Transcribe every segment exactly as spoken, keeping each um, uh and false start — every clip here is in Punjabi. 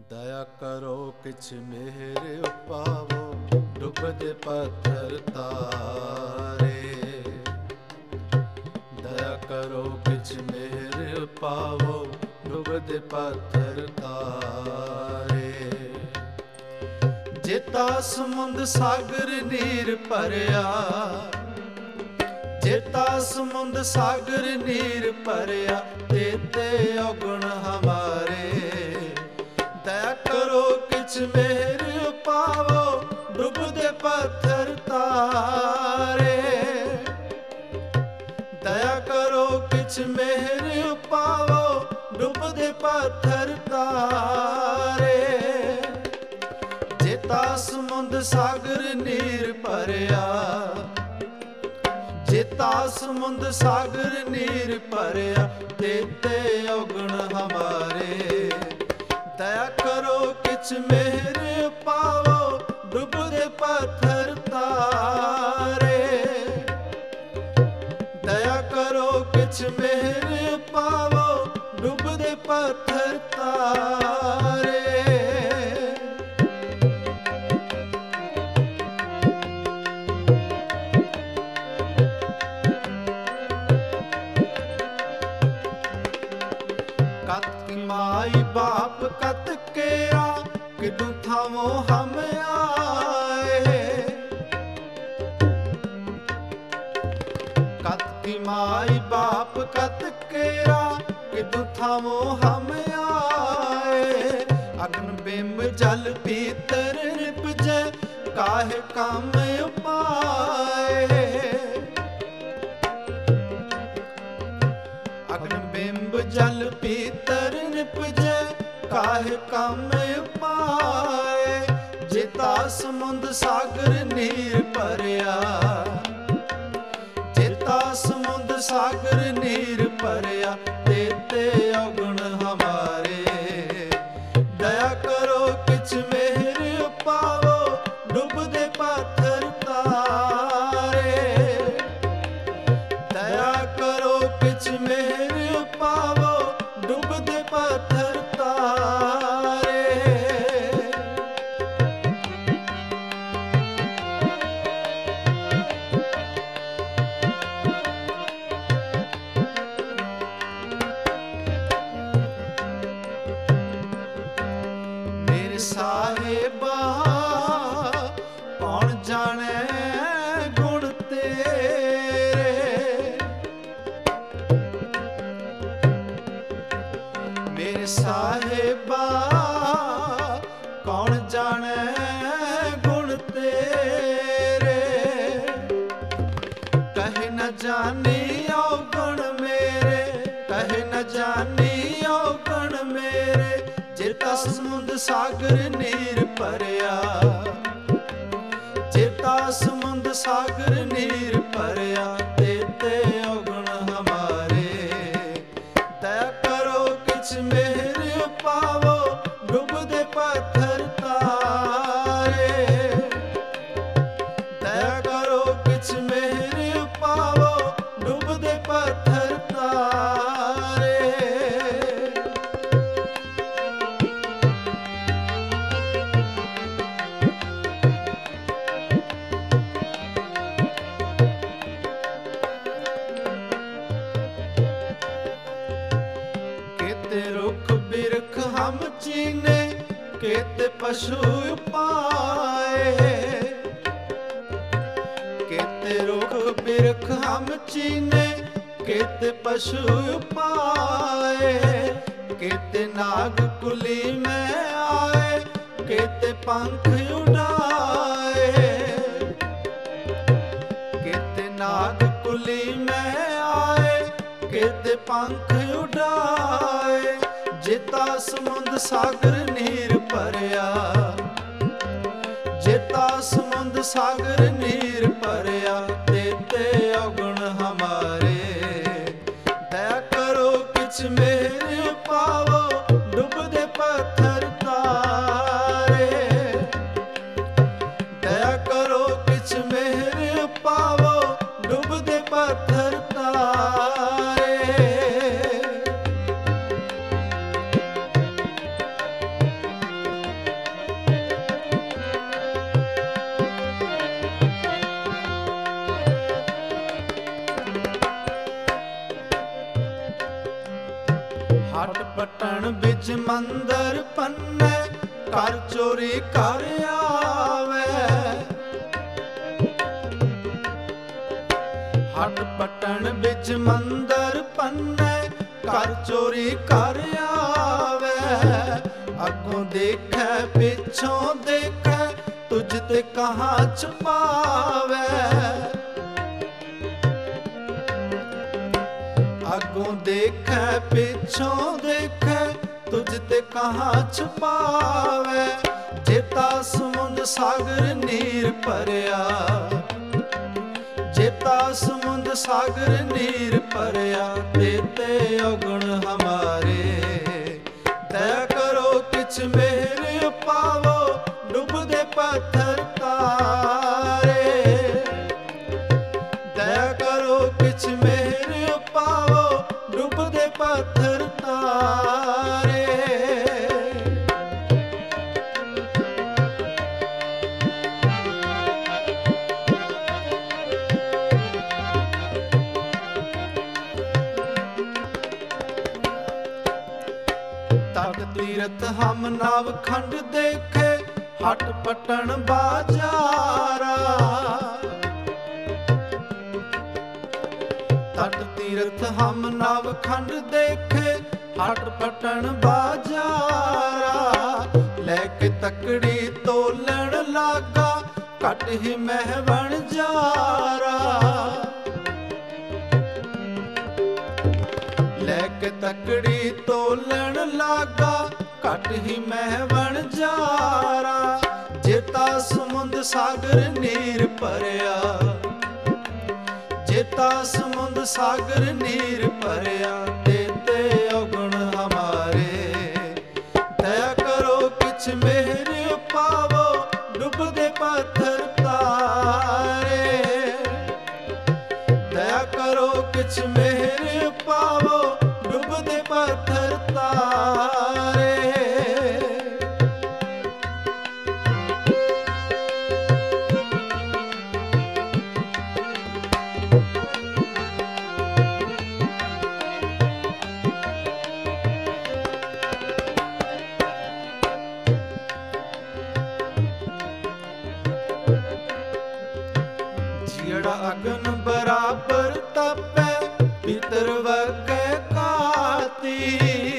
ਦਇਆ ਕਰੋ ਕਿਛ ਮੇਰੇ ਉਪਾਵੋ, ਡੁੱਬਦੇ ਪੱਥਰ ਤਾਰੇ। ਦਇਆ ਕਰੋ ਕਿਛ ਮੇਰੇ ਉਪਾਵੋ, ਡੁੱਬਦੇ ਪੱਥਰ ਤਾਰੇ। ਜੇਤਾ ਸਮੁੰਦ ਸਾਗਰ ਨੀਰ ਭਰਿਆ, ਜੇਤਾ ਸਮੁੰਦ ਸਾਗਰ ਨੀਰ ਭਰਿਆ, ਤੇਤੇ ਔਗਣ ਹਮਾਰੇ। ਦਇਆ ਕਰੋ ਕਿਛ ਮੇਰੇ ਪਾਵੋ, ਡੁੱਬਦੇ ਪੱਥਰ ਤਾਰੇ। ਦਇਆ ਕਰੋ ਕਿਛ ਮੇਰੇ ਪਾਵੋ, ਡੁੱਬਦੇ ਪੱਥਰ ਤਾਰੇ। ਜੇਤਾ ਸਮੁੰਦ ਸਾਗਰ ਨੀਰ ਭਰਿਆ, ਜੇਤਾ ਸਮੁੰਦ ਸਾਗਰ ਨੀਰ ਭਰਿਆ, ਤੇਤੇ ਔਗਣ ਹਮਾਰੇ। ਦਇਆ ਕਰੋ ਕਿਛ ਮੇਰੇ ਪਾਵੋ, ਡੁੱਬਦੇ ਪੱਥਰ ਤਾਰੇ। ਦਇਆ ਕਰੋ ਕਿਛ ਮੇਰੇ ਪਾਵੋ, ਡੁੱਬਦੇ ਪੱਥਰ ਤਾਰੇ। ਕਤ ਮਾਈ ਬਾਪ ਕਤ ਕੇਰਾ, ਕਿਦੂ ਥਾਵੋ ਹਮ ਆਏ। ਕਤ ਕੀ ਮਾਈ ਬਾਪ ਕਤ ਕੇਰਾ, ਕਿਦੂ ਥਾਵੋ ਹਮ ਆਏ। ਅਗਨ ਬਿੰਬ ਜਲ ਭੀਤਰ ਨਿਪਜੈ, ਕਾਹੇ ਕੰਮ ਉਪਾਏ। ਅਗਨ ਬਿੰਬ ਜਲ ਭੀਤਰ ਨਿਪਜੈ, ਕਾਹੇ ਕੰਮ ਉਪਾਏ। ਜੇਤਾ ਸਮੁੰਦ ਸਾਗਰ ਨੀਰ ਭਰਿਆ, ਜੇਤਾ ਸਮੁੰਦ ਸਾਗਰ ਨੀਰ ਭਰਿਆ, ਤੇਤੇ ਔਗਣ ਹਮਾਰੇ। ਦਇਆ ਕਰੋ ਕਿਛ ਮੇਰੇ ਪਾਵੋ, ਡੁੱਬਦੇ ਪੱਥਰ ਤਾਰੇ। ਦਇਆ ਕਰੋ ਕਿਛ ਮੇਰੇ ਪਾਵੋ, ਡੁੱਬਦੇ ਪੱਥਰ ਤਾਰੇ। ਮੇਰੇ ਸਾਹਿਬਾ ਕੌਣ ਜਾਣੈ ਗੁਣ ਤੇਰੇ। ਮੇਰੇ ਸਾਹਿਬਾ ਕੌਣ ਜਾਣੈ ਗੁਣ ਤੇਰੇ। ਕਹੇ ਨ ਜਾਣੀ ਔਗਣ ਮੇਰੇ, ਕਹੇ ਨ ਜਾਣੀ ਔਗਣ ਮੇਰੇ। ਜੇਤਾ ਸਮੁੰਦ ਸਾਗਰ ਨੀਰ ਭਰਿਆ, ਜੇਤਾ ਸਮੁੰਦ ਸਾਗਰ ਨੀਰ ਭਰਿਆ, ਤੇਤੇ ਔਗਣ ਹਮਾਰੇ। ਦਇਆ ਕਰੋ ਕਿਛ ਮੇਰੇ ਪਾਵੋ, ਡੁੱਬਦੇ ਪੱਥਰ ਤਾਰੇ। ਦਇਆ ਕਰੋ ਕਿਛ ਮੇਰੇ ਪਾਵੋ, ਡੁੱਬਦੇ ਪੱਥਰ ਤਾਰੇ। केते रुख बिरख हम चीने, केते पशु पाए। केते रुख बिरख हम चीने, केते पशु पाए। केते नाग कुली में आए, केते पंख उड़ाए। केते नाग कुली में आए, केते पंख उड़ाए। जेता समुंद सागर नीर भरिया, जेता समुंद सागर नीर भरिया, तेते औगण हमारे। दया करो किछ मेरे पावो, डुबदे पत्थर तारे। दया करो किछ मेरे पावो, डुबदे पत्थर तारे। ਹਟ ਪਟਣ ਵਿੱਚ ਮੰਦਰ ਪੰਨੇ, ਕਰ ਚੋਰੀ ਕਰ ਆਵੇ। ਹਟ ਪਟਣ ਵਿੱਚ ਮੰਦਰ ਪੰਨੇ, ਕਰ ਚੋਰੀ ਕਰ ਆਵੇ। ਅੱਗੋਂ ਦੇਖੈ ਪਿੱਛੋਂ ਦੇਖੈ, ਤੁਝ ਤੇ ਕਹਾਂ ਛੁਪਾਵੇ। ਅੱਗੋਂ ਦੇਖੈ ਪਿੱਛੋਂ ਦੇਖੈ, ਤੁਝ ਤੇ ਕਹਾਂ ਛੁਪਾਵੇ। ਜੇਤਾ ਸਮੁੰਦ ਸਾਗਰ ਨੀਰ ਭਰਿਆ, ਜੇਤਾ ਸਮੁੰਦ ਸਾਗਰ ਨੀਰ ਭਰਿਆ। ਤੇਤੇ ਔਗਣ ਹਮਾਰੇ, ਦਇਆ ਕਰੋ ਕਿਛ ਮਿਹਰ ਪਾਵੋ। ਡੁੱਬਦੇ ਪੱਥਰ ਤਾਰੇ, ਦਇਆ ਕਰੋ ਕਿਛ ਮਿਹਰ ਪਾਵੋ। ਡੁੱਬਦੇ ਪੱਥਰ ਤਾਰੇ। ਤਟ ਤੀਰਥ ਹਮ ਨਵ ਖੰਡ ਦੇਖੇ, ਹਟ ਪਟਣ ਬਾਜਾਰਾ। ਤਟ ਤੀਰਥ ਹਮ ਨਵ ਖੰਡ ਦੇਖੇ, ਹਟ ਪਟਣ ਬਾਜਾਰਾ। ਲੈ ਕੇ ਤਕੜੀ ਤੋਲਣ ਲਾਗਾ, ਘਟ ਹੀ ਮਹਿ ਬਣ ਜਾਰਾ। ਲੈ ਕੇ ਤਕੜੀ ਤੋਲਣ ਲਾਗਾ, ਘਟ ਹੀ ਮਹਿ ਬਣ ਜਾਰਾ। ਜੇਤਾ ਸਮੁੰਦ ਸਾਗਰ ਨੀਰ ਭਰਿਆ, ਜੇਤਾ ਸਮੁੰਦ ਸਾਗਰ ਨੀਰ ਭਰਿਆ। ਤੇਤੇ ਔਗਣ ਹਮਾਰੇ, ਦਇਆ ਕਰੋ ਕਿਛ ਮਿਹਰ ਪਾਵੋ। ਡੁੱਬਦੇ ਪੱਥਰ ਤਾਰੇ, ਦਇਆ ਕਰੋ ਕਿਛ ਮਿਹਰ ਪਾਵੋ। ਡੁੱਬਦੇ ਪੱਥਰ ਤਾਰੇ। ਜਿਹੜਾ ਅਗਨ ਬਰਾਬਰ ਤਪੈ, ਪਿਤਰ ਵਰਗੈ ਕਾਤੀ।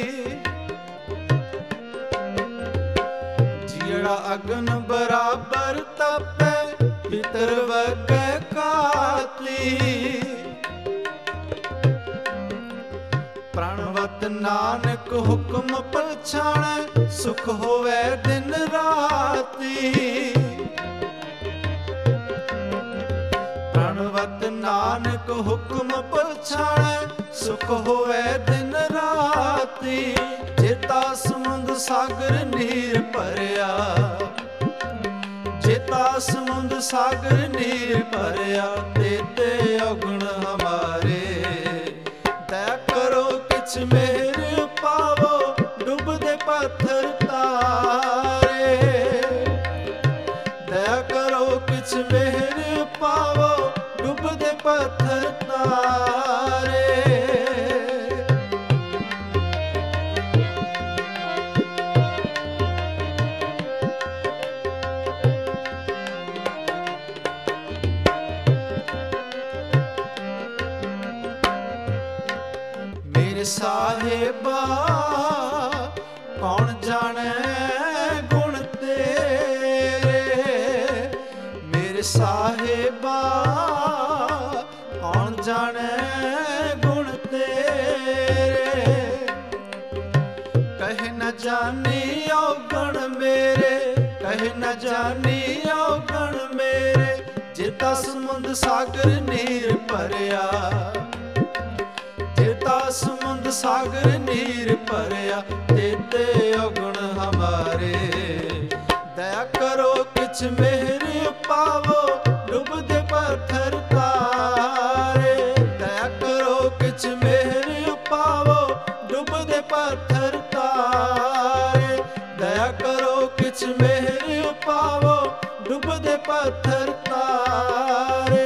ਜਿਹੜਾ ਅਗਨ ਬਰਾਬਰ ਤਪੈ, ਪਿਤਰ ਵਰਗੈ ਕਾਤੀ। ਪ੍ਰਣਵਤ ਨਾਨਕ ਹੁਕਮ ਪਛਾਣੈ, ਸੁਖ ਹੋਵੇ ਦਿਨ ਰਾਤੀ। ਪ੍ਰਣਵਤ ਨਾਨਕ ਹੁਕਮ ਪਛਾਣੈ, ਸੁਖ ਹੋਵੇ ਦਿਨ ਰਾਤੀ। ਜੇਤਾ ਸਮੁੰਦ ਸਾਗਰ ਨੀਰ ਭਰਿਆ, ਜੇਤਾ ਸਮੁੰਦ ਸਾਗਰ ਨੀਰ ਭਰਿਆ। ਤੇਤੇ ਔਗਣ ਹਮਾਰੇ, ਦਇਆ ਕਰੋ ਕਿਛ ਮਿਹਰ ਪਾਵੋ। ਡੁੱਬਦੇ ਪੱਥਰ ਤਾਰੇ, ਦਇਆ ਕਰੋ ਕਿਛ ਮਿਹਰ ਪਾਵੋ। ਡੁੱਬਦੇ ਪੱਥਰ ਤਾਰੇ। ਮੇਰੇ ਸਾਹਿਬਾ ਕੌਣ ਜਾਣੈ ਗੁਣ ਤੇਰੇ। ਮੇਰੇ ਸਾਹਿਬਾ ਕੌਣ ਜਾਣੈ ਗੁਣ ਤੇਰੇ। ਕਹਿ ਨ ਜਾਣੀ ਔਗਣ ਮੇਰੇ, ਕਹਿ ਨ ਜਾਣੀ ਔਗਣ ਮੇਰੇ। ਜੇਤਾ ਸਮੁੰਦ ਸਾਗਰ ਨੀਰ ਭਰਿਆ, ਜੇਤਾ ਸਮੁੰਦ ਸਾਗਰ ਨੀਰ ਭਰਿਆ। ਤੇਤੇ ਔਗਣ ਹਮਾਰੇ, ਦਇਆ ਕਰੋ ਕਿਛ ਮਿਹਰ ਪਾਵੋ। ਡੁੱਬਦੇ ਪੱਥਰ ਤਾਰੇ, ਦਇਆ ਕਰੋ ਕਿਛ ਮਿਹਰ ਪਾਵੋ। ਡੁੱਬਦੇ ਪੱਥਰ ਤਾਰੇ, ਦਇਆ ਕਰੋ ਕਿਛ ਮਿਹਰ ਪਾਵੋ। ਡੁੱਬਦੇ ਪੱਥਰ ਤਾਰੇ।